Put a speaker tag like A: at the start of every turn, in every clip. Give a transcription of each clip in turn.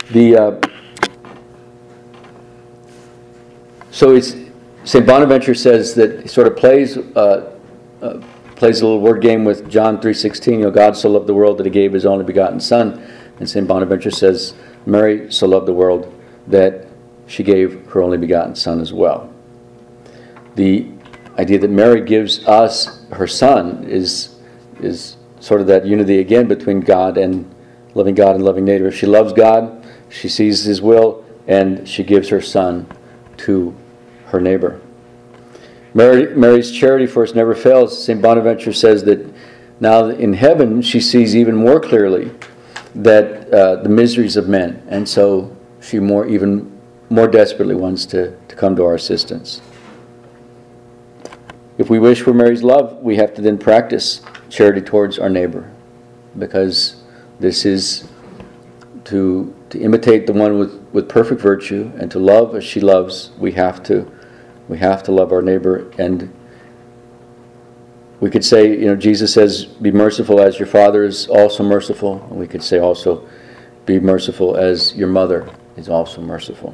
A: The so it's St. Bonaventure says that he sort of plays a little word game with John 3:16. God so loved the world that he gave his only begotten Son, and St. Bonaventure says Mary so loved the world that she gave her only begotten Son as well. The idea that Mary gives us her Son is sort of that unity again between God and loving neighbor. If she loves God, she sees his will, and she gives her Son to her neighbor. Mary's charity for us never fails. St. Bonaventure says that now in heaven she sees even more clearly that the miseries of men, and so she even more desperately wants to come to our assistance. If we wish for Mary's love, we have to then practice charity towards our neighbor, because this is to imitate the one with perfect virtue, and to love as she loves. We have to love our neighbor. And we could say, Jesus says, be merciful as your Father is also merciful. And we could say also, be merciful as your mother is also merciful.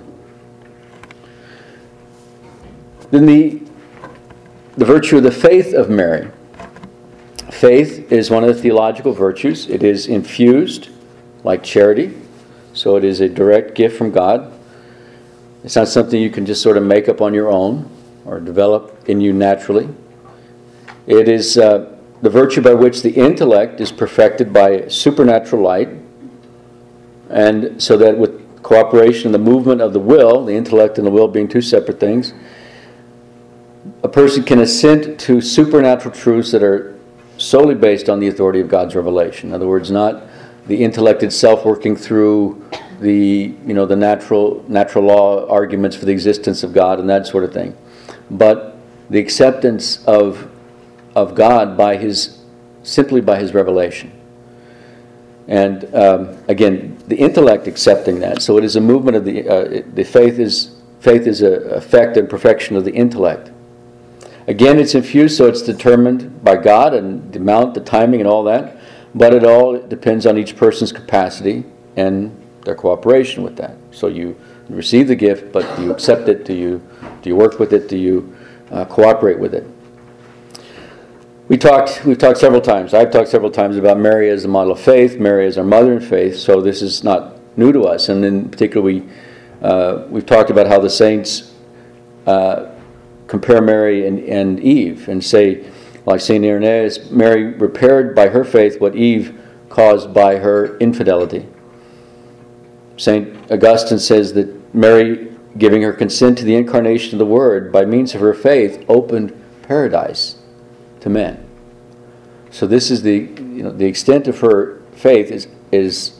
A: Then the virtue of the faith of Mary. Faith is one of the theological virtues. It is infused like charity. So it is a direct gift from God. It's not something you can just sort of make up on your own or develop in you naturally. It is the virtue by which the intellect is perfected by supernatural light, and so that with cooperation and the movement of the will, the intellect and the will being two separate things, a person can assent to supernatural truths that are solely based on the authority of God's revelation. In other words, not the intellect itself working through the natural law arguments for the existence of God and that sort of thing, but the acceptance of God simply by His revelation. And again, the intellect accepting that. So it is a movement of the faith is an effect and perfection of the intellect. Again, it's infused, so it's determined by God, and the amount, the timing, and all that. But it all depends on each person's capacity and their cooperation with that. So you receive the gift, but do you accept it? Do you work with it? Do you cooperate with it? We've talked several times. I've talked several times about Mary as the model of faith, Mary as our mother in faith. So this is not new to us. And in particular, we've talked about how the saints compare Mary and Eve and say, like St. Irenaeus, Mary repaired by her faith what Eve caused by her infidelity. St. Augustine says that Mary, giving her consent to the incarnation of the Word by means of her faith, opened paradise to men. So this is the extent of her faith is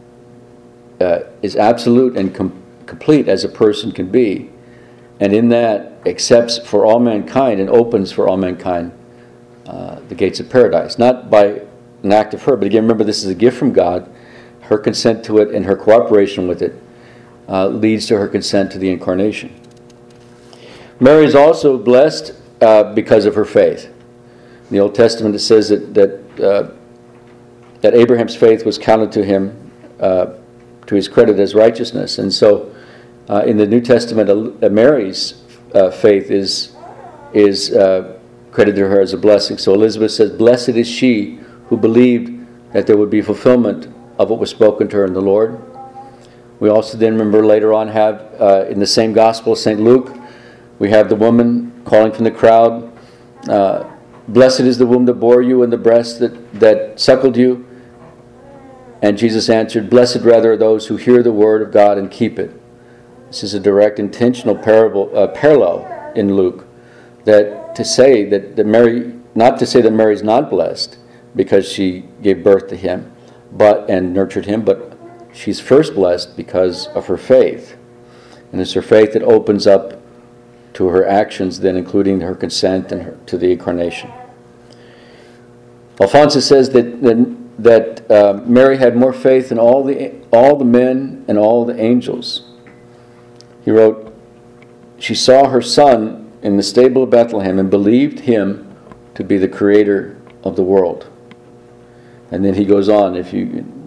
A: absolute and complete as a person can be, and in that accepts for all mankind and opens for all mankind the gates of paradise, not by an act of her, but again, remember, this is a gift from God. Her consent to it and her cooperation with it leads to her consent to the incarnation. Mary is also blessed because of her faith. In the Old Testament, it says that Abraham's faith was counted to him to his credit as righteousness, and so in the New Testament, Mary's faith is credited to her as a blessing. So Elizabeth says, "Blessed is she who believed that there would be fulfillment of what was spoken to her in the Lord." We also then remember later on have in the same gospel, St. Luke, we have the woman calling from the crowd, "Blessed is the womb that bore you and the breast that suckled you." And Jesus answered, "Blessed rather are those who hear the word of God and keep it." This is a direct intentional parallel in Luke, that to say that Mary, not to say that Mary's not blessed because she gave birth to him and nurtured him, but she's first blessed because of her faith. And it's her faith that opens up to her actions, then including her consent and to the incarnation. Alphonsus says that Mary had more faith than all the men and all the angels. He wrote, "She saw her son in the stable of Bethlehem and believed him to be the creator of the world." And then he goes on, if you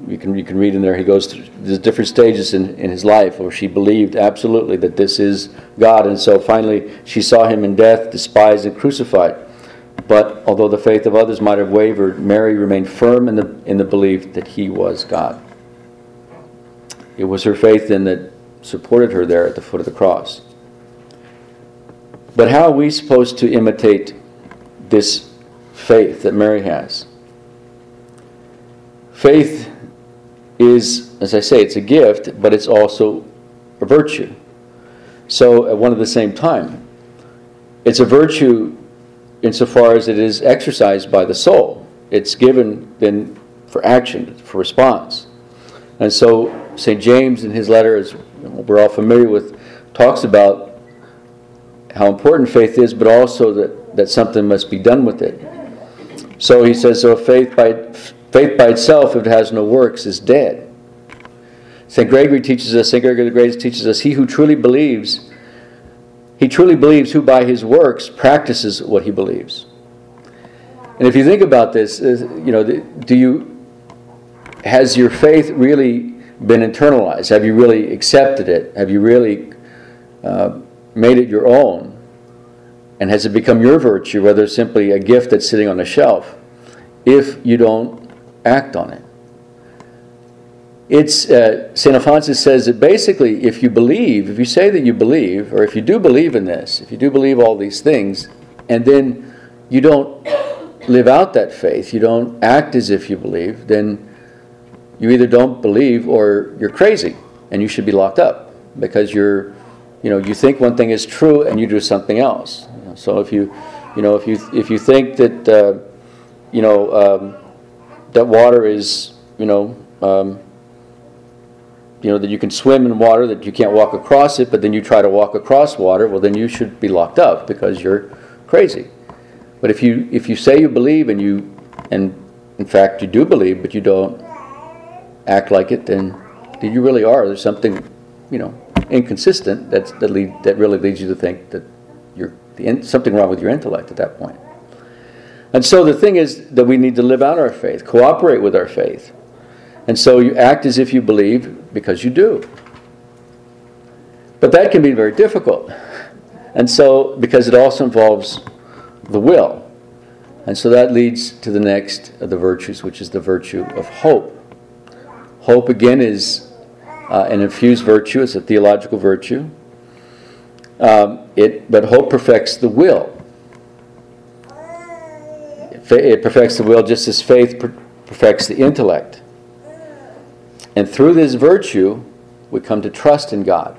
A: you can read in there, he goes through the different stages in his life where she believed absolutely that this is God. And so finally she saw him in death, despised and crucified. But although the faith of others might have wavered, Mary remained firm in the belief that he was God. It was her faith then that supported her there at the foot of the cross. But how are we supposed to imitate this faith that Mary has? Faith is, as I say, it's a gift, but it's also a virtue. So at one at the same time, it's a virtue insofar as it is exercised by the soul. It's given then for action, for response. And so St. James in his letter, as we're all familiar with, talks about how important faith is, but also that something must be done with it. So he says, so faith by itself, if it has no works, is dead. St. Gregory the Great teaches us, he truly believes who by his works practices what he believes. And if you think about this, has your faith really been internalized? Have you really accepted it? Have you really made it your own? And has it become your virtue, whether it's simply a gift that's sitting on a shelf, if you don't act on it? It's St. Alphonsus says that basically if you say that you believe, or if you do believe in this, if you do believe all these things, and then you don't live out that faith, you don't act as if you believe, then you either don't believe or you're crazy and you should be locked up because you think one thing is true and you do something else. So if you think that that water is that you can swim in water, that you can't walk across it, but then you try to walk across water, well then you should be locked up because you're crazy. But if you say you believe and in fact you do believe, but you don't act like it, then you really are. There's something inconsistent that really leads you to think that you're something wrong with your intellect at that point. And so the thing is that we need to live out our faith, cooperate with our faith. And so you act as if you believe because you do. But that can be very difficult. And so, because it also involves the will. And so that leads to the next of the virtues, which is the virtue of hope. Hope, again, is an infused virtue. It's a theological virtue. But hope perfects the will. It perfects the will just as faith perfects the intellect. And through this virtue, we come to trust in God.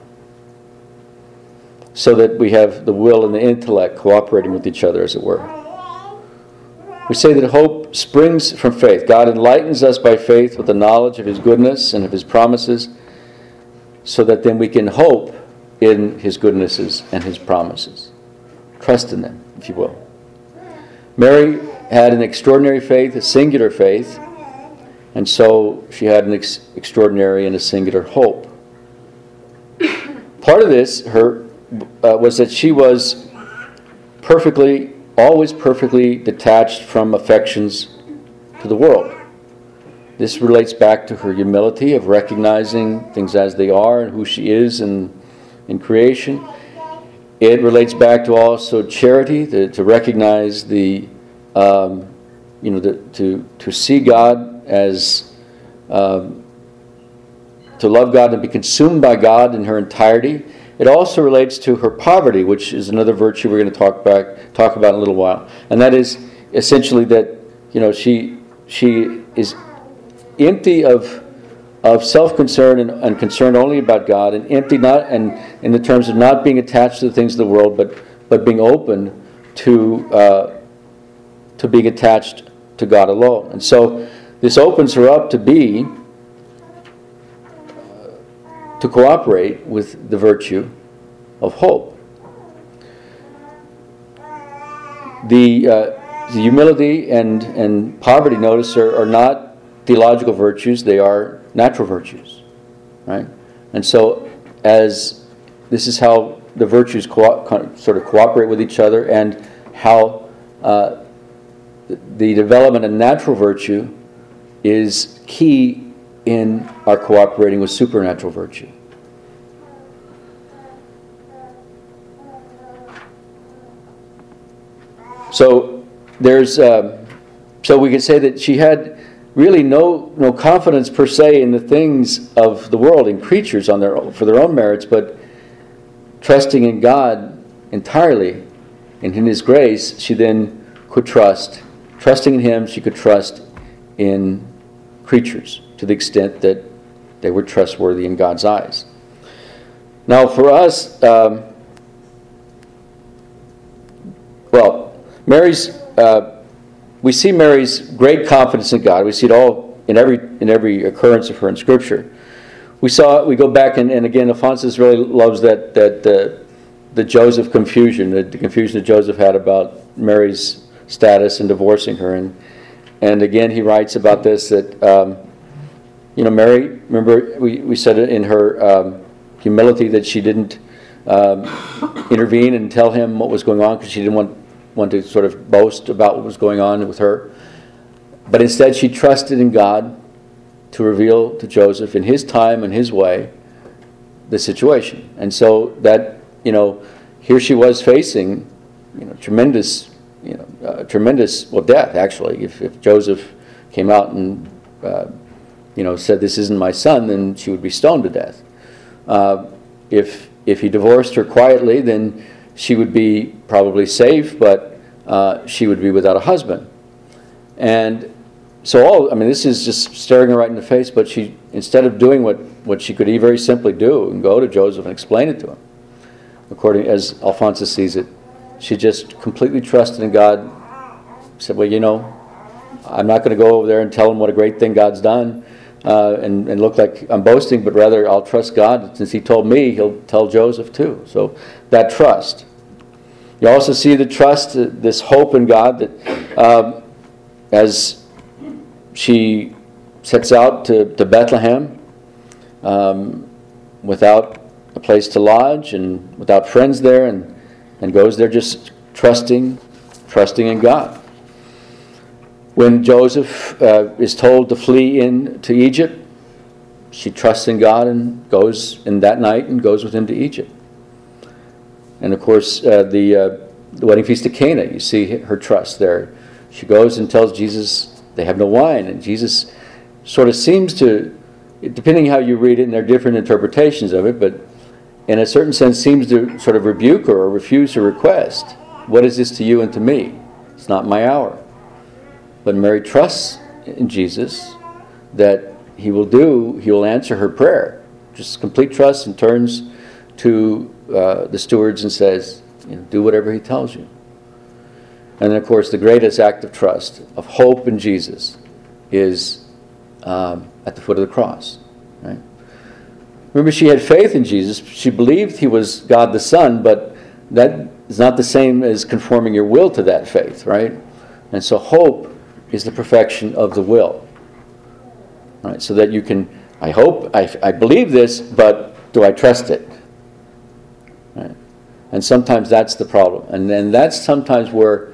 A: So that we have the will and the intellect cooperating with each other, as it were. We say that hope springs from faith. God enlightens us by faith with the knowledge of His goodness and of His promises, so that then we can hope in His goodnesses and His promises. Trust in them, if you will. Mary had an extraordinary faith, a singular faith, and so she had an extraordinary and a singular hope. Part of this was that she was always perfectly detached from affections to the world. This relates back to her humility of recognizing things as they are and who she is in creation. It relates back to also charity, to recognize to see God as to love God and be consumed by God in her entirety. It also relates to her poverty, which is another virtue we're going to talk about in a little while, and that is essentially that she is empty of self-concern and concerned only about God, and empty not and in the terms of not being attached to the things of the world, but being open to being attached to God alone. And so this opens her up to cooperate with the virtue of hope. The humility and poverty, notice, are not theological virtues, they are natural virtues. Right? And so this is how the virtues sort of cooperate with each other, and how the development of natural virtue is key in our cooperating with supernatural virtue. So so we could say that she had really no confidence per se in the things of the world, in creatures for their own merits, but trusting in God entirely and in His grace, she then could trust. Trusting in Him, she could trust in creatures to the extent that they were trustworthy in God's eyes. Now, for us, we see Mary's great confidence in God. We see it all in every occurrence of her in Scripture. We go back and again, Alphonsus really loves that the Joseph confusion, the confusion that Joseph had about Mary's status and divorcing her, and again he writes about this that Mary. Remember, we said it in her humility that she didn't intervene and tell him what was going on because she didn't want to sort of boast about what was going on with her. But instead she trusted in God to reveal to Joseph in His time and His way the situation. And so that, here she was facing, tremendous death actually. If Joseph came out and, said this isn't my son, then she would be stoned to death. If he divorced her quietly, then she would be probably safe, but she would be without a husband. And so this is just staring her right in the face, but she, instead of doing what she could very simply do and go to Joseph and explain it to him, according as Alphonsus sees it, she just completely trusted in God, said, I'm not going to go over there and tell him what a great thing God's done and look like I'm boasting, but rather I'll trust God. Since He told me, He'll tell Joseph too. So that trust. You also see the trust, this hope in God that as she sets out to Bethlehem without a place to lodge and without friends there, and goes there just trusting in God. When Joseph is told to flee into Egypt, she trusts in God and goes in that night and goes with him to Egypt. And of course, the wedding feast at Cana, you see her trust there. She goes and tells Jesus they have no wine, and Jesus sort of seems to, depending how you read it, and there are different interpretations of it, but in a certain sense seems to sort of rebuke her or refuse her request. What is this to you and to me? It's not my hour. But Mary trusts in Jesus that He will answer her prayer. Just complete trust, and turns to the stewards and says, do whatever He tells you. And then, of course, the greatest act of trust, of hope in Jesus, is at the foot of the cross. Right? Remember, she had faith in Jesus. She believed He was God the Son, but that is not the same as conforming your will to that faith, right? And so hope is the perfection of the will. Right? So that you can, I believe this, but do I trust it? Right? And sometimes that's the problem. And then that's sometimes where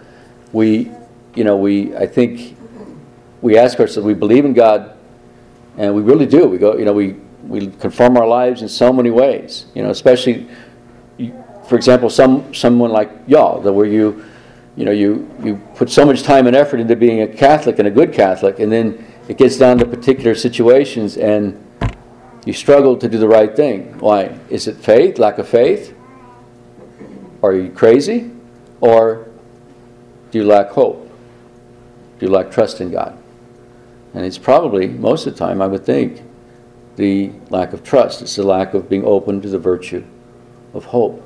A: I think we ask ourselves, we believe in God, and we really do. We go, we conform our lives in so many ways. Especially, for example, someone like y'all, where you put so much time and effort into being a Catholic and a good Catholic, and then it gets down to particular situations and you struggle to do the right thing. Why? Is it faith, lack of faith? Are you crazy? Or do you lack hope? Do you lack trust in God? And it's probably, most of the time, I would think, the lack of trust. It's the lack of being open to the virtue of hope.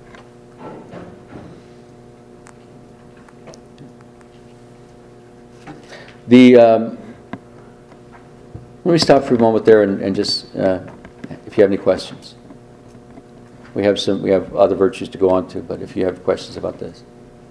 A: Let me stop for a moment there and just, if you have any questions. We have other virtues to go on to, but if you have questions about this.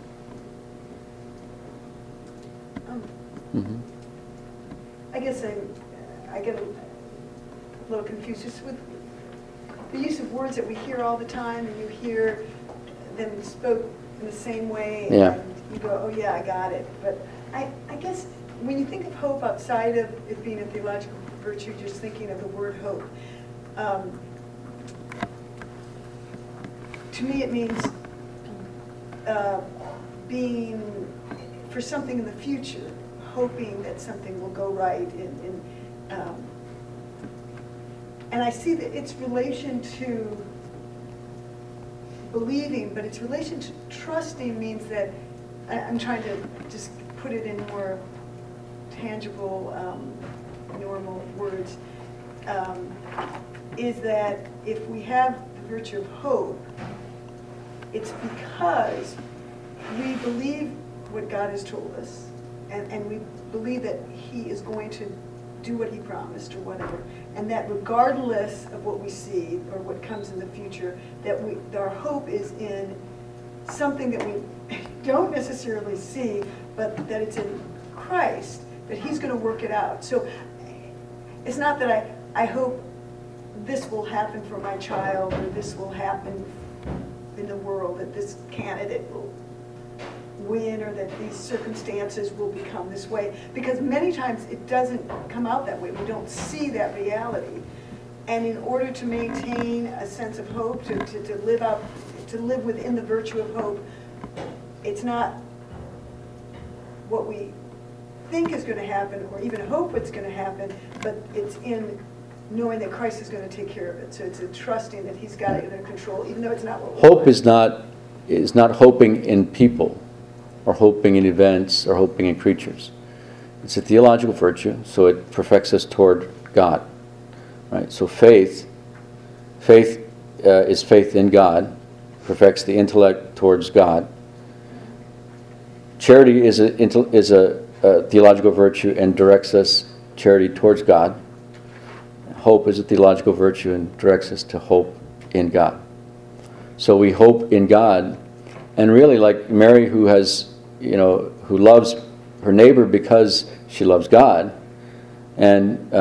B: I guess I get a little confused just with the use of words that we hear all the time, and you hear them spoke in the same way, and you go, oh yeah, I got it. But I guess when you think of hope outside of it being a theological virtue, just thinking of the word hope. To me, it means being for something in the future, hoping that something will go right. And I see that its relation to believing, but its relation to trusting means that, I'm trying to just put it in more tangible, normal words, is that if we have the virtue of hope, it's because we believe what God has told us, and we believe that He is going to do what He promised or whatever, and that regardless of what we see or what comes in the future, that our hope is in something that we don't necessarily see, but that it's in Christ, that He's going to work it out. So it's not that I hope this will happen for my child, or this will happen in the world, that this candidate will win, or that these circumstances will become this way, because many times it doesn't come out that way. We don't see that reality, and in order to maintain a sense of hope, to live within the virtue of hope, it's not what we think is going to happen or even hope it's going to happen, but it's in knowing that Christ is going to take care of it. So it's a trusting that He's got it under control, even though it's not what we
A: Hope
B: want.
A: is not hoping in people, or hoping in events, or hoping in creatures. It's a theological virtue, so it perfects us toward God. Right? So faith is faith in God, perfects the intellect towards God. Charity is a theological virtue and directs us charity towards God. Hope is a theological virtue and directs us to hope in God. So we hope in God, and really, like Mary, who loves her neighbor because she loves God, and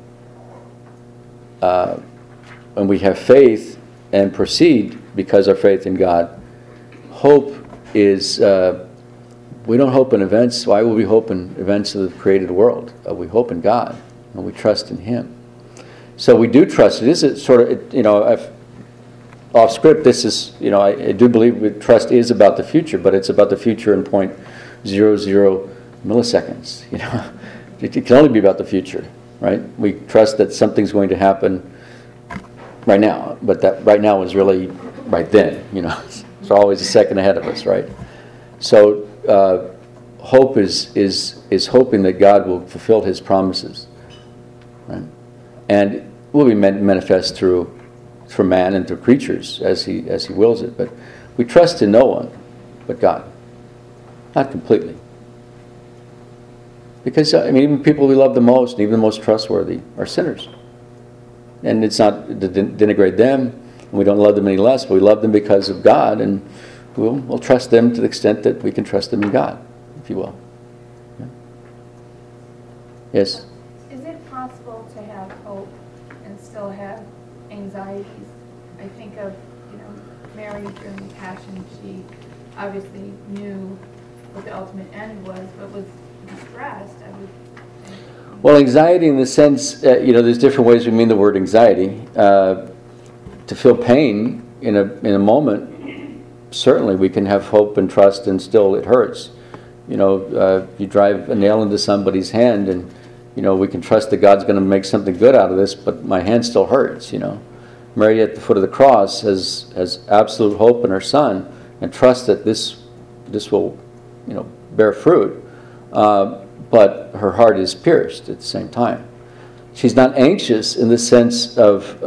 A: we have faith and proceed because of faith in God. Hope is, we don't hope in events. Why would we hope in events of the created world? We hope in God, and we trust in Him. So we do trust. It is a sort of, off script, this is, I do believe trust is about the future, but it's about the future in 0.00 milliseconds. It can only be about the future, right? We trust that something's going to happen right now, but that right now is really right then. It's always a second ahead of us, right? So hope is hoping that God will fulfill His promises, right? And will be manifest through man and through creatures as he wills it. But we trust in no one but God, not completely. Because even people we love the most, and even the most trustworthy, are sinners. And it's not to denigrate them, and we don't love them any less, but we love them because of God, and we'll trust them to the extent that we can trust them in God, if you will. Yeah. Yes?
C: Is it possible to have hope and still have anxieties? I think of, Mary during the Passion. She obviously knew what the ultimate end was, but was distressed.
A: Well, anxiety in the sense, there's different ways we mean the word anxiety. To feel pain in a moment, certainly we can have hope and trust, and still it hurts. You drive a nail into somebody's hand, and we can trust that God's going to make something good out of this, but my hand still hurts. Mary at the foot of the cross has absolute hope in her Son, and trust that this will, bear fruit. But her heart is pierced at the same time. She's not anxious in the sense of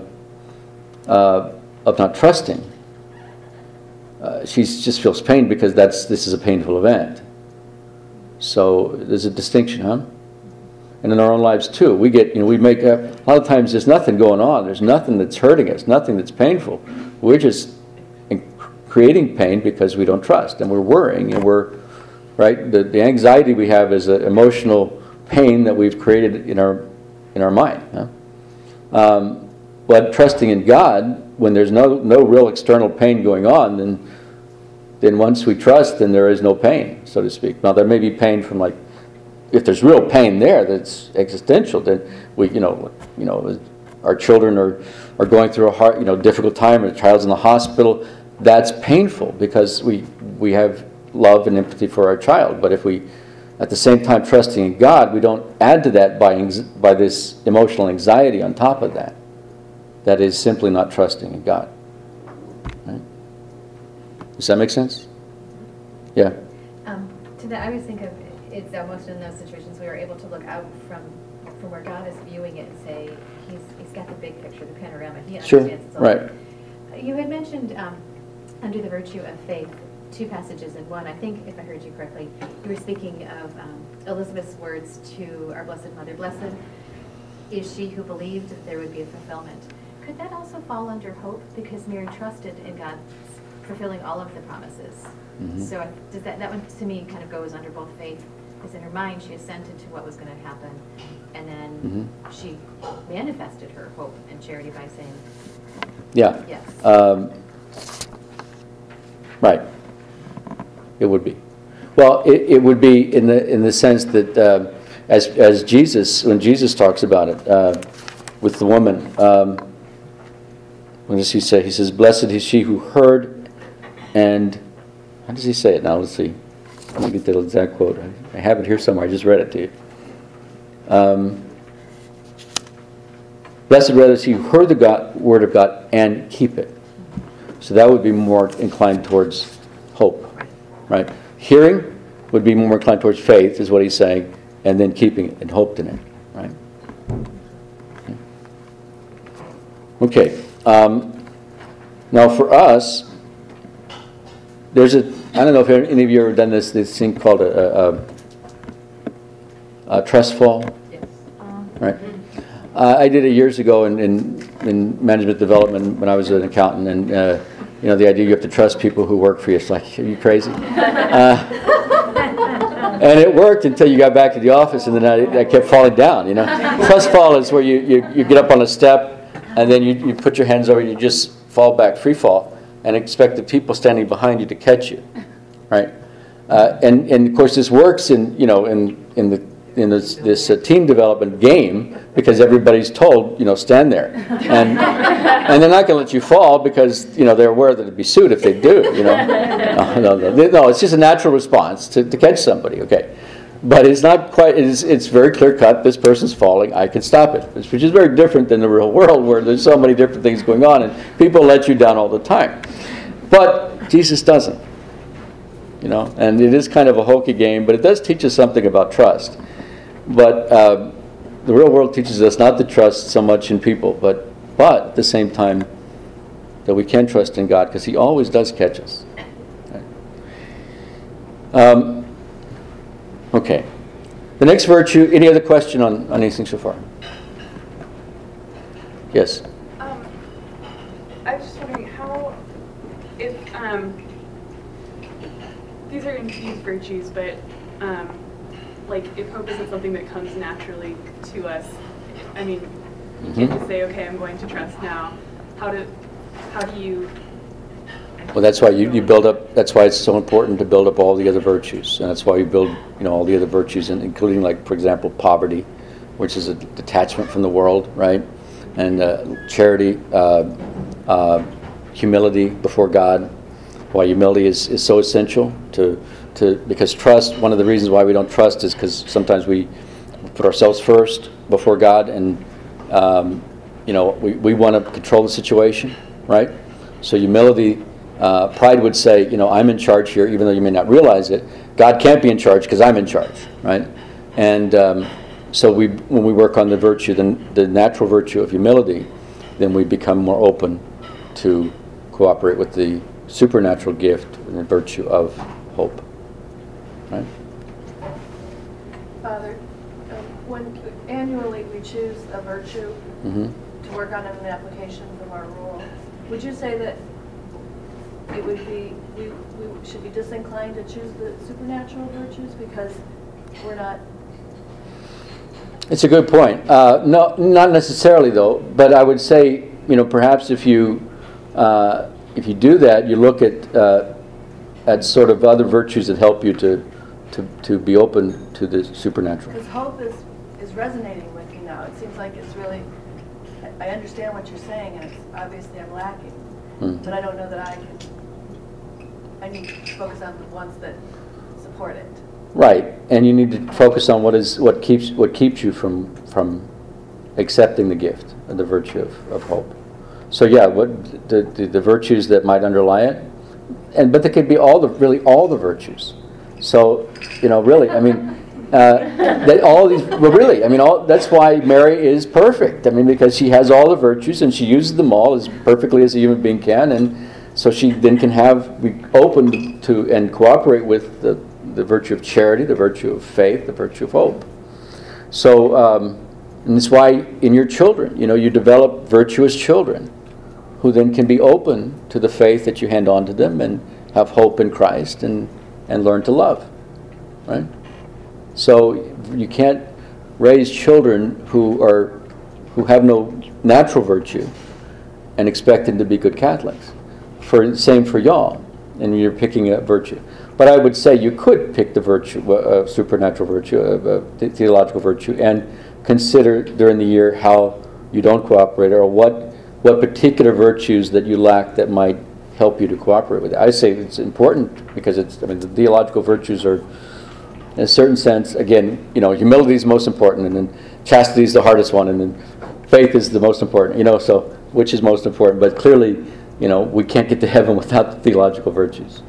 A: not trusting. She just feels pain because this is a painful event. So there's a distinction, huh? And in our own lives too, we make a lot of times there's nothing going on. There's nothing that's hurting us, nothing that's painful. We're just creating pain because we don't trust, and we're worrying, and we're right. The anxiety we have is an emotional pain that we've created in our mind. Huh? But trusting in God, when there's no real external pain going on, then once we trust, then there is no pain, so to speak. Now there may be pain from if there's real pain there that's existential, then we, our children are going through a hard, difficult time, or the child's in the hospital. That's painful because we have love and empathy for our child. But if we, at the same time, trusting in God, we don't add to that by this emotional anxiety on top of that. That is simply not trusting in God. Right? Does that make sense? Yeah.
D: To that, I always think of it's almost in those situations we are able to look out from where God is viewing it and say, He's got the big picture, the panorama. He understands it's all.
A: Right.
D: You had mentioned under the virtue of faith, 2 passages in one. I think, if I heard you correctly, you were speaking of Elizabeth's words to our Blessed Mother. Blessed is she who believed that there would be a fulfillment. Could that also fall under hope? Because Mary trusted in God fulfilling all of the promises.
A: Mm-hmm.
D: So does that one to me kind of goes under both faith, because in her mind she assented to what was going to happen, and then she manifested her hope and charity by saying,
A: yeah.
D: Yes.
A: Right. It would be. Well, it would be in the sense that as Jesus, when Jesus talks about it with the woman, what does he say? He says, "Blessed is she who heard," and how does he say it now? Let's see. Let me get that exact quote. I have it here somewhere. I just read it to you. Blessed rather is he who heard the word of God and keep it. So that would be more inclined towards hope, right? Hearing would be more inclined towards faith, is what he's saying, and then keeping it and hoped in it, right? Okay. Now for us, there's I don't know if any of you have ever done this thing called a trust fall,
D: Yes.
A: right? I did it years ago in management development when I was an accountant, and the idea you have to trust people who work for you. It's like, are you crazy? And it worked until you got back to the office, and then I kept falling down. Trust fall is where you get up on a step, and then you put your hands over, and you just fall back, free fall, and expect the people standing behind you to catch you, right? And of course this works in this team development game, because everybody's told, stand there, and they're not going to let you fall because they're aware that it'd be sued if they do. No, it's just a natural response to catch somebody. Okay, but it's not quite. It's very clear cut. This person's falling. I can stop it, which is very different than the real world, where there's so many different things going on, and people let you down all the time. But Jesus doesn't. And it is kind of a hokey game, but it does teach us something about trust. But the real world teaches us not to trust so much in people, but at the same time that we can trust in God, because He always does catch us. Right? Okay. The next virtue. Any other question on anything so far? Yes.
E: I was just wondering if these are infused virtues, but if hope isn't something that comes naturally to us, you can't just say, okay, I'm going to trust now. How do you...
A: Well, that's why you build up. That's why it's so important to build up all the other virtues, and that's why you build, all the other virtues, including, like, for example, poverty, which is a detachment from the world, right? And charity, humility before God. Why humility is so essential because trust. One of the reasons why we don't trust is because sometimes we put ourselves first before God, and we want to control the situation, right? So humility. Pride would say, I'm in charge here, even though you may not realize it. God can't be in charge because I'm in charge, right? And so when we work on the virtue, the natural virtue of humility, then we become more open to cooperate with the supernatural gift and the virtue of hope, right?
F: Father, when annually we choose a virtue to work on in an application from our rule, would you say that it would be we should be disinclined to choose the supernatural virtues because we're not?
A: It's a good point. No, not necessarily though. But I would say, perhaps if you do that, you look at sort of other virtues that help you to to be open to the supernatural.
F: Because hope is resonating with me now. It seems like it's really, I understand what you're saying, and it's obviously I'm lacking. But I don't know that I need to focus on the ones that support it.
A: Right, and you need to focus on what keeps you from accepting the gift and the virtue of hope. So yeah, what the virtues that might underlie it, but they could be all the virtues. So really, I mean, all these. Well, really, I mean, that's why Mary is perfect. I mean, because she has all the virtues and she uses them all as perfectly as a human being can, and so she then can be open to and cooperate with the virtue of charity, the virtue of faith, the virtue of hope. So, and that's why in your children, you develop virtuous children who then can be open to the faith that you hand on to them and have hope in Christ and learn to love, right? So you can't raise children who have no natural virtue and expect them to be good Catholics. Same for y'all, and you're picking a virtue. But I would say you could pick the virtue, supernatural virtue, theological virtue, and consider during the year how you don't cooperate, or what particular virtues that you lack that might help you to cooperate with it. I say it's important because the theological virtues are, in a certain sense, again, humility is most important, and then chastity is the hardest one, and then faith is the most important. So which is most important? But clearly, we can't get to heaven without the theological virtues.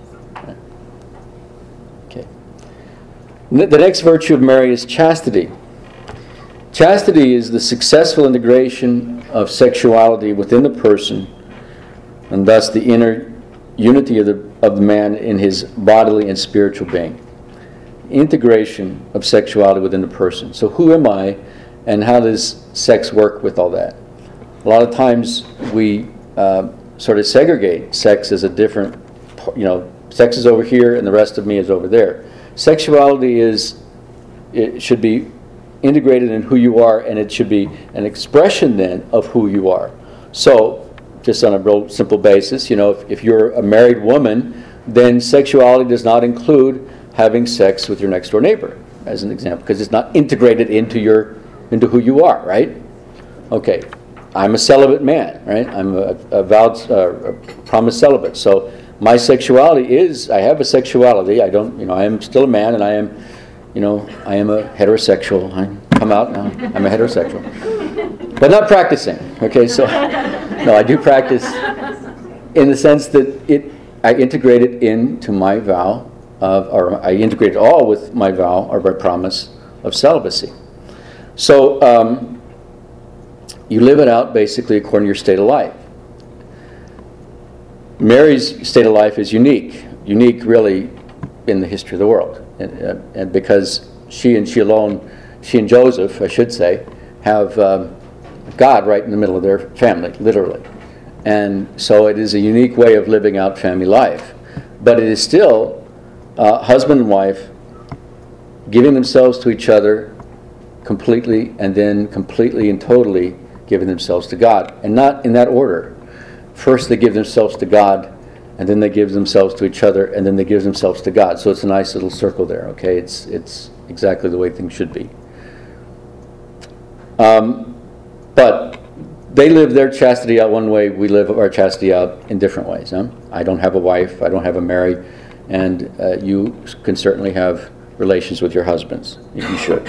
A: Okay. The next virtue of Mary is chastity. Chastity is the successful integration of sexuality within the person, and thus the inner unity of the man in his bodily and spiritual being. Integration of sexuality within the person. So who am I, and how does sex work with all that? A lot of times we sort of segregate sex as a different, sex is over here and the rest of me is over there. Sexuality it should be integrated in who you are, and it should be an expression then of who you are. So, just on a real simple basis, if you're a married woman, then sexuality does not include having sex with your next door neighbor, as an example, because it's not integrated into who you are, right? Okay, I'm a celibate man, right? I'm a vowed, promised celibate. So my sexuality I have a sexuality. I am still a man, and I am a heterosexual. I come out now. I'm a heterosexual, but not practicing. Okay, so no, I do practice in the sense that I integrate it into my vow or I integrate it all with my vow or my promise of celibacy. So you live it out basically according to your state of life. Mary's state of life is unique really in the history of the world, and because she and Joseph, I should say, have God right in the middle of their family, literally. And so it is a unique way of living out family life. But it is still husband and wife giving themselves to each other completely, and then completely and totally giving themselves to God. And not in that order. First they give themselves to God, and then they give themselves to each other, and then they give themselves to God. So it's a nice little circle there, okay? It's exactly the way things should be. But they live their chastity out one way, we live our chastity out in different ways. Huh? I don't have a wife, I don't have a married, and you can certainly have relations with your husbands, if you should.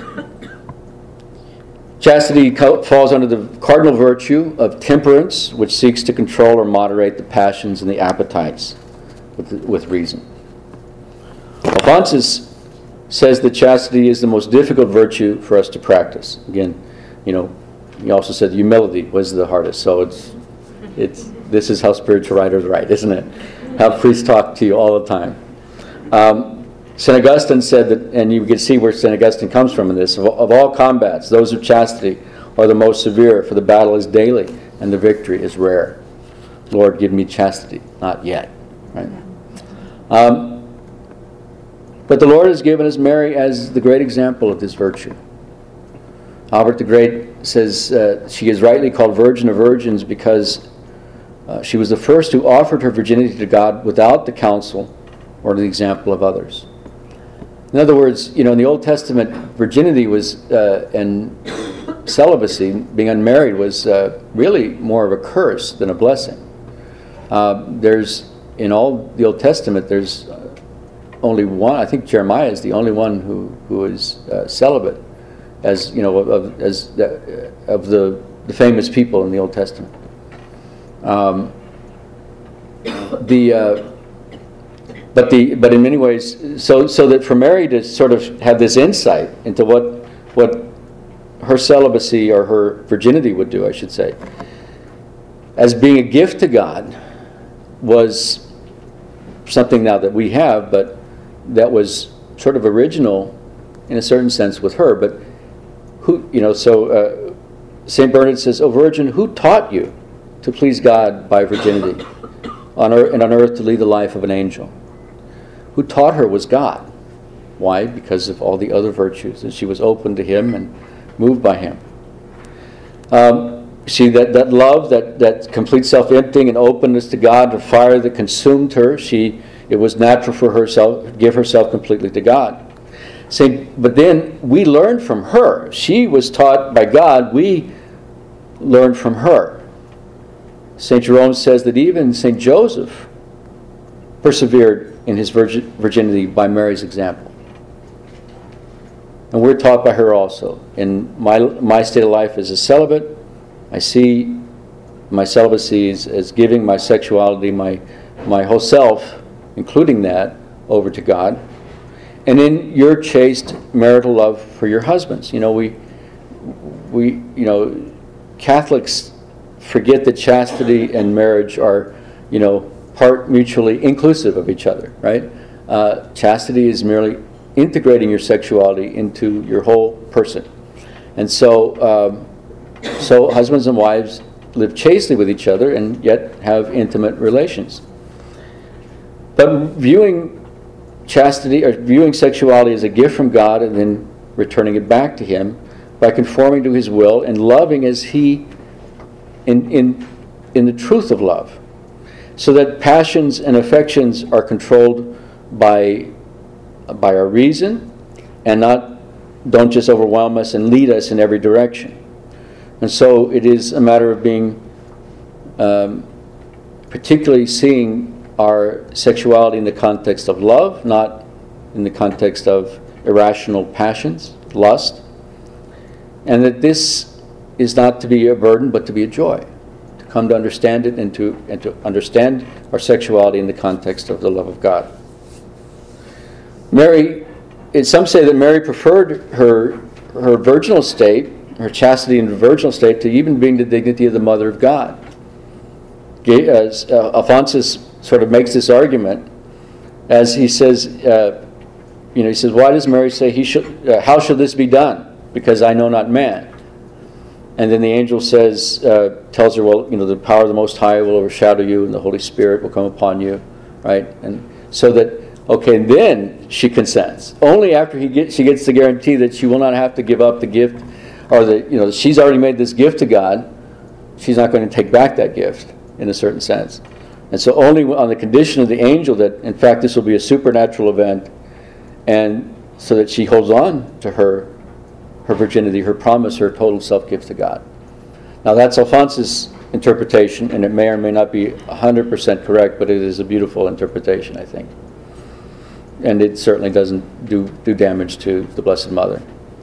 A: Chastity falls under the cardinal virtue of temperance, which seeks to control or moderate the passions and the appetites with reason. Alphonsus says that chastity is the most difficult virtue for us to practice. Again, he also said humility was the hardest. So this is how spiritual writers write, isn't it? How priests talk to you all the time. St. Augustine said that, and you can see where St. Augustine comes from in this, of all combats, those of chastity are the most severe, for the battle is daily, and the victory is rare. Lord, give me chastity. Not yet. Right? But the Lord has given us Mary as the great example of this virtue. Albert the Great says she is rightly called Virgin of Virgins because she was the first who offered her virginity to God without the counsel or the example of others. In other words, in the Old Testament, virginity was and celibacy, being unmarried, was really more of a curse than a blessing. There's in all the Old Testament, there's only one. I think Jeremiah is the only one who is celibate, as of the famous people in the Old Testament. But in many ways, so that for Mary to sort of have this insight into what her celibacy or her virginity would do, I should say, as being a gift to God, was something now that we have, but that was sort of original in a certain sense with her. But St. Bernard says, "O Virgin, who taught you to please God by virginity, on earth to lead the life of an angel?" Who taught her was God. Why? Because of all the other virtues, and she was open to Him and moved by Him. See that love, that complete self-emptying and openness to God, the fire that consumed her. It was natural for herself to give herself completely to God. But then we learned from her. She was taught by God. We learned from her. St. Jerome says that even St. Joseph persevered in his virginity by Mary's example. And we're taught by her also. In my state of life as a celibate, I see my celibacy as giving my sexuality, my whole self, including that, over to God. And in your chaste marital love for your husbands. Catholics forget that chastity and marriage are, part mutually inclusive of each other, right? Chastity is merely integrating your sexuality into your whole person. And so husbands and wives live chastely with each other and yet have intimate relations. But viewing chastity or viewing sexuality as a gift from God and then returning it back to Him by conforming to His will and loving as He in the truth of love, so that passions and affections are controlled by our reason and don't just overwhelm us and lead us in every direction. And so it is a matter of being particularly seeing our sexuality in the context of love, not in the context of irrational passions, lust, and that this is not to be a burden but to be a joy, to come to understand it and to understand our sexuality in the context of the love of God. Mary, some say that Mary preferred her virginal state, her chastity in the virginal state, to even being the dignity of the Mother of God. Alphonsus sort of makes this argument as he says, he says, why does Mary say, how shall this be done? Because I know not man. And then the angel tells her, the power of the Most High will overshadow you and the Holy Spirit will come upon you, right? And so that, and then she consents. Only after she gets the guarantee that she will not have to give up the gift, or that, she's already made this gift to God, she's not going to take back that gift in a certain sense. And so only on the condition of the angel that, in fact, this will be a supernatural event, and so that she holds on to her virginity, her promise, her total self-gift to God. Now that's Alphonsus' interpretation, and it may or may not be 100% correct, but it is a beautiful interpretation, I think. And it certainly doesn't do damage to the Blessed Mother.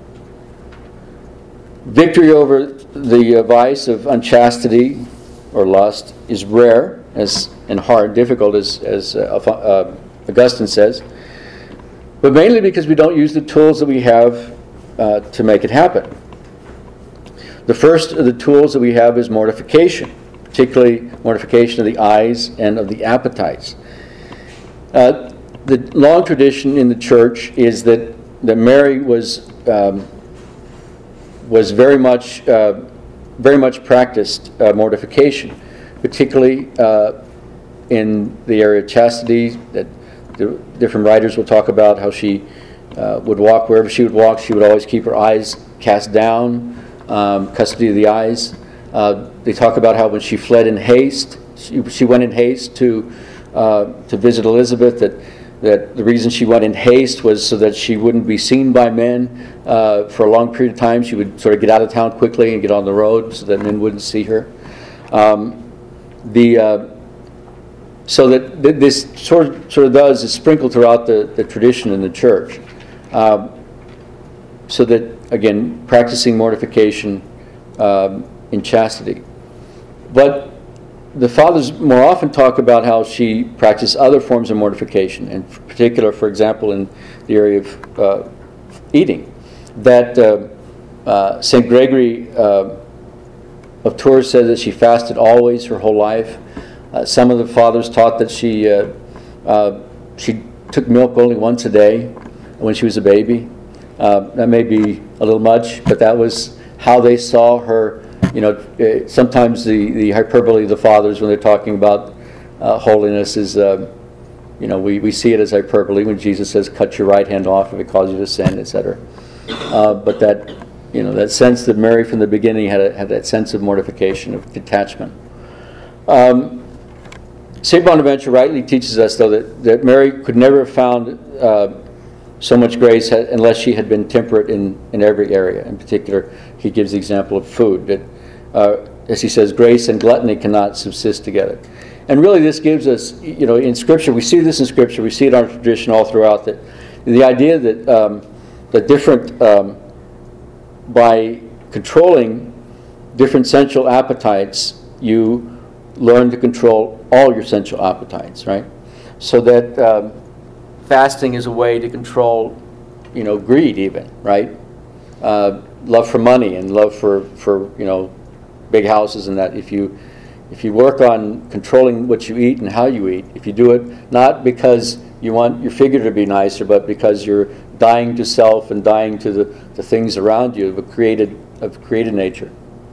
A: Victory over the vice of unchastity or lust is rare and hard, difficult, as Augustine says, but mainly because we don't use the tools that we have to make it happen. The first of the tools that we have is mortification, particularly mortification of the eyes and of the appetites. The long tradition in the Church is that Mary was very much practiced mortification, particularly in the area of chastity. That the different writers will talk about how she would walk wherever she would walk. She would always keep her eyes cast down, custody of the eyes. They talk about how when she fled in haste, she went in haste to visit Elizabeth. that the reason she went in haste was so that she wouldn't be seen by men for a long period of time. She would sort of get out of town quickly and get on the road so that men wouldn't see her. So that this sort of does is sprinkled throughout the tradition in the church. So that, again, practicing mortification in chastity. But the fathers more often talk about how she practiced other forms of mortification, in particular, for example, in the area of eating. That St. Gregory of Tours said that she fasted always her whole life. Some of the fathers taught that she took milk only once a day when she was a baby. That may be a little much, but that was how they saw her. Sometimes the hyperbole of the fathers when they're talking about holiness is, we see it as hyperbole when Jesus says, "Cut your right hand off if it causes you to sin," etc. But that sense that Mary from the beginning had that sense of mortification, of detachment. St. Bonaventure rightly teaches us, though, that Mary could never have found so much grace unless she had been temperate in every area. In particular, he gives the example of food. That, as he says, grace and gluttony cannot subsist together. And really this gives us, in Scripture, we see this in Scripture, we see it in our tradition all throughout, that the idea that different, by controlling different sensual appetites, you learn to control all your sensual appetites, right? So that fasting is a way to control, greed even, right? Love for money and love for big houses, and that if you work on controlling what you eat and how you eat, if you do it not because you want your figure to be nicer, but because you're dying to self and dying to the things around you of created nature.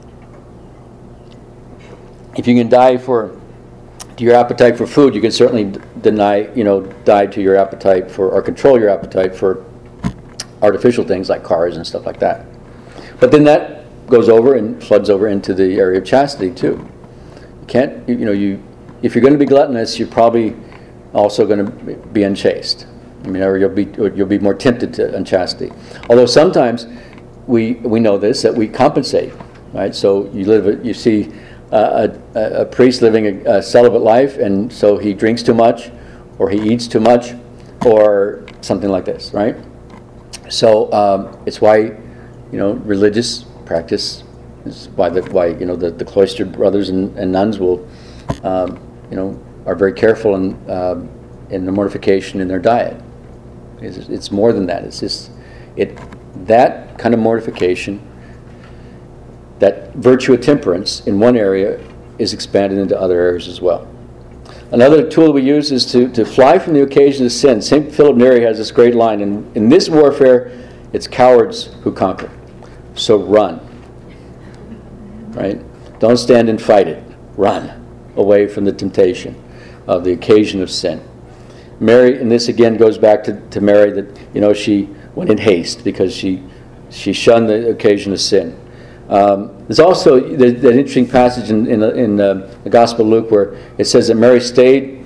A: If you can die to your appetite for food, you can certainly die to your appetite for, or control your appetite for artificial things like cars and stuff like that. But then that goes over and floods over into the area of chastity too. You can't, if you're going to be gluttonous, you're probably also going to be unchaste. Or you'll be more tempted to unchastity. Although sometimes we know this, that we compensate, right? So you see a priest living a celibate life, and so he drinks too much, or he eats too much, or something like this, right? So it's why religious practice is why the cloistered brothers and nuns will are very careful in the mortification in their diet. It's more than that. It's just that kind of mortification, that virtue of temperance in one area is expanded into other areas as well. Another tool we use is to fly from the occasion of sin. St. Philip Neri has this great line, in this warfare, it's cowards who conquer. So run. Right? Don't stand and fight it. Run away from the temptation of the occasion of sin. Mary, and this again goes back to Mary, that she went in haste because she shunned the occasion of sin. There's also that interesting passage in the Gospel of Luke where it says that Mary stayed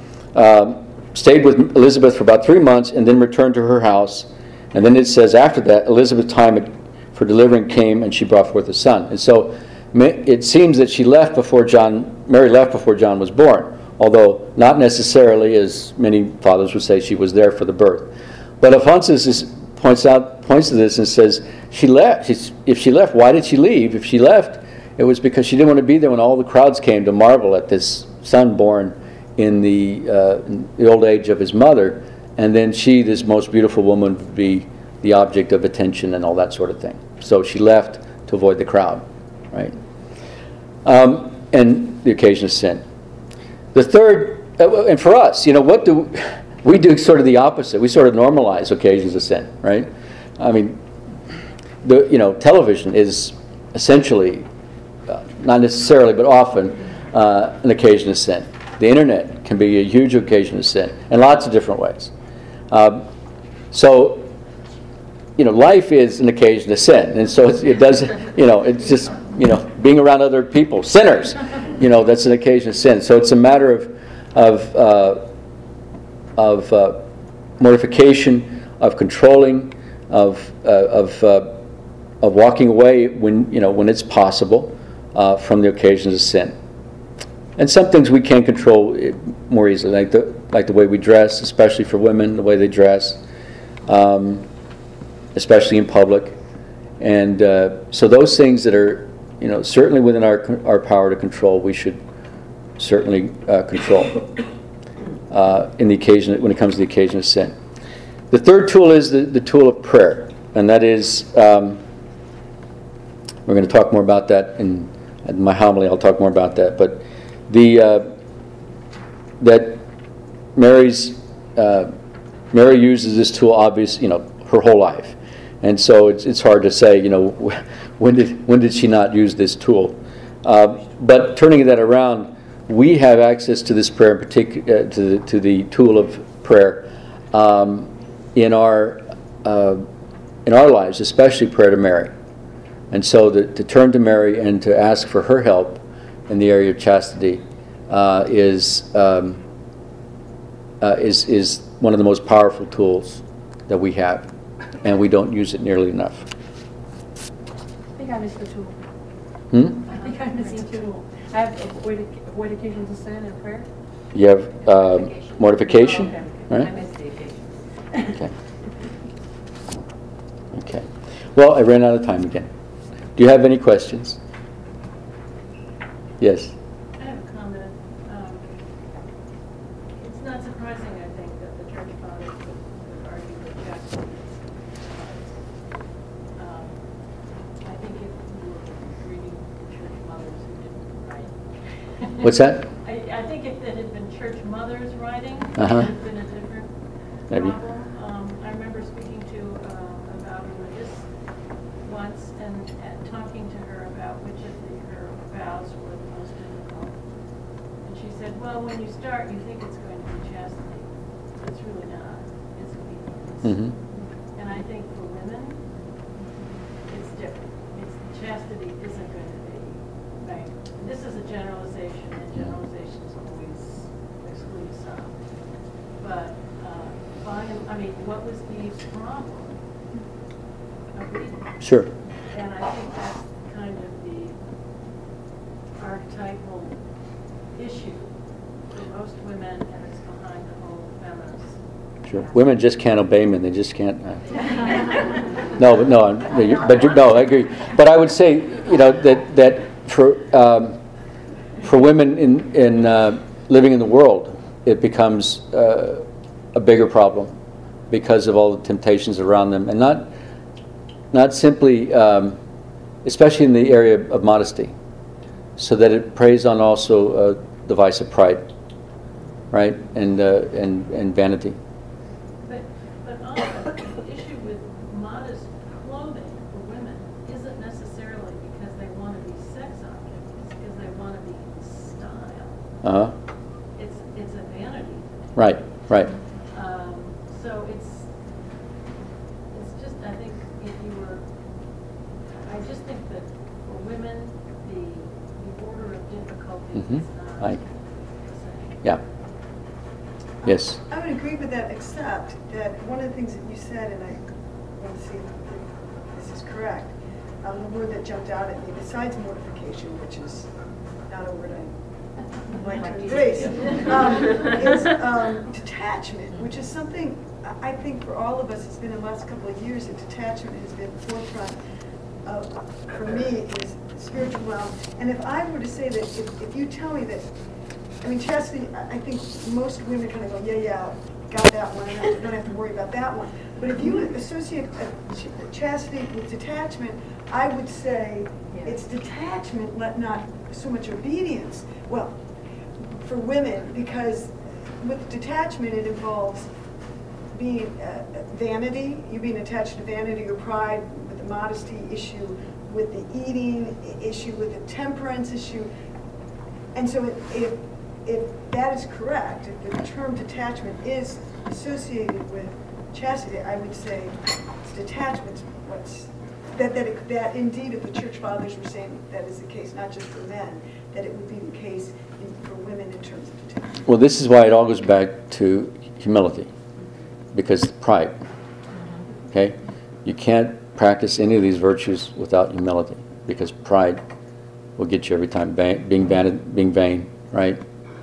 A: with Elizabeth for about 3 months and then returned to her house. And then it says after that, Elizabeth's time for delivering came and she brought forth a son. And so it seems that Mary left before John was born, although not necessarily, as many fathers would say, she was there for the birth. But Alphonsus points to this and says, she left. If she left, why did she leave? If she left, it was because she didn't want to be there when all the crowds came to marvel at this son born in the old age of his mother, and then she, this most beautiful woman, would be the object of attention and all that sort of thing. So she left to avoid the crowd, right? And the occasion of sin. The third, and for us, what do we do? Sort of the opposite. We sort of normalize occasions of sin, right? Television is essentially, not necessarily, but often an occasion of sin. The internet can be a huge occasion of sin in lots of different ways. So life is an occasion of sin, and so it does. It's just being around other people, sinners. That's an occasion of sin. So it's a matter of mortification, of controlling, of walking away when it's possible from the occasions of sin. And some things we can control more easily, like the way we dress, especially for women, the way they dress, especially in public. And so those things that are certainly within our power to control, we should certainly control when it comes to the occasion of sin. The third tool is the tool of prayer, and that is we're going to talk more about that in my homily. I'll talk more about that, but that Mary uses this tool her whole life, and so it's hard to say when did she not use this tool. But turning that around, we have access to this prayer, in particular to the tool of prayer in our lives, especially prayer to Mary. And so to turn to Mary and to ask for her help in the area of chastity is one of the most powerful tools that we have, and we don't use it nearly enough.
F: I think I missed the tool.
C: I think I missed the tool.
F: I have avoid occasions of sin and prayer.
A: You have mortification,
F: Oh, okay.
A: right?
D: I missed the occasion.
A: Okay. Okay. Well, I ran out of time again. Do you have any questions? Yes.
G: I have a comment. It's not surprising, I think, that the church fathers would argue that chastity. I think if you were reading the church mothers who didn't write.
A: What's that?
G: I think if it had been church mothers writing, it
A: Uh-huh.
G: would have been a different
A: Maybe.
G: problem. I remember speaking to a vow religious once and talking to her about which of her vows were the most difficult. And she said, well, when you start, you think it's going to be chastity. But it's really not. It's obedience.
A: Mm-hmm.
G: And I think for women, it's different. Chastity isn't going to be, right? This is a generalization, and generalizations always exclude some. But what was Eve's problem? Obedience.
A: Sure.
G: And I think that's kind of the archetypal issue for most women, and it's behind the whole feminist.
A: Sure. Women just can't obey men. They just can't. No, I agree. But I would say, that for women in living in the world, it becomes a bigger problem because of all the temptations around them, and not simply, especially in the area of modesty, so that it preys on also the vice of pride, right, and vanity.
G: But also, the issue with modest clothing for women isn't necessarily because they want to be sex objects, it's because they want to be in style.
A: Uh-huh.
G: It's a vanity thing.
A: Right.
G: So it's just, I think, I just think that for women, the order of difficulty
A: Mhm.
G: is not
A: Right.
G: the same.
A: Yeah. Yes.
B: I would agree with that, except that one of the things that you said, and I want to see if this is correct, the word that jumped out at me, besides mortification, which is not a word I like to embrace, is detachment, which is something I think for all of us, it's been in the last couple of years that detachment has been forefront for me is spiritual realm. And if I were to say that, if you tell me that, chastity, I think most women kind of go, yeah, got that one, I don't have to worry about that one. But if you associate chastity with detachment, I would say it's detachment, not so much obedience. Well, for women, because with detachment it involves being vanity, you being attached to vanity or pride, with the modesty issue, with the eating issue, with the temperance issue. And so if that is correct, if the term detachment is associated with chastity, I would say it's detachment. That indeed, if the church fathers were saying that is the case, not just for men, that it would be the case for women in terms of detachment.
A: Well, this is why it all goes back to humility. because pride. Okay? You can't practice any of these virtues without humility, because pride will get you every time. Being vain, right?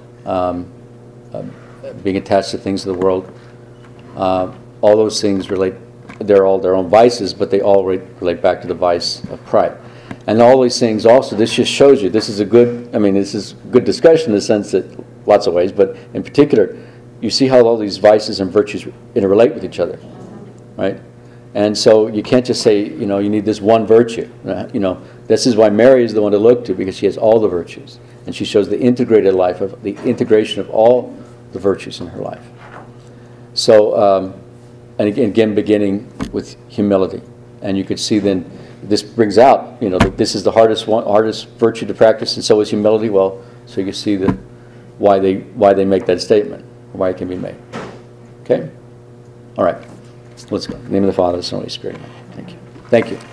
A: Being attached to things of the world. All those things relate, they're all their own vices, but they all relate back to the vice of pride. And all these things also, this just shows you, this is good discussion in the sense that, lots of ways, but in particular, you see how all these vices and virtues interrelate with each other, right? And so you can't just say, you need this one virtue. This is why Mary is the one to look to, because she has all the virtues. And she shows the integrated life, of the integration of all the virtues in her life. So, and again, beginning with humility. And you could see then, this brings out, that this is the hardest virtue to practice, and so is humility. Well, so you can see that why they make that statement, why it can be made. Okay? All right. Let's go. In the name of the Father, the Son, and the Holy Spirit. Thank you. Thank you.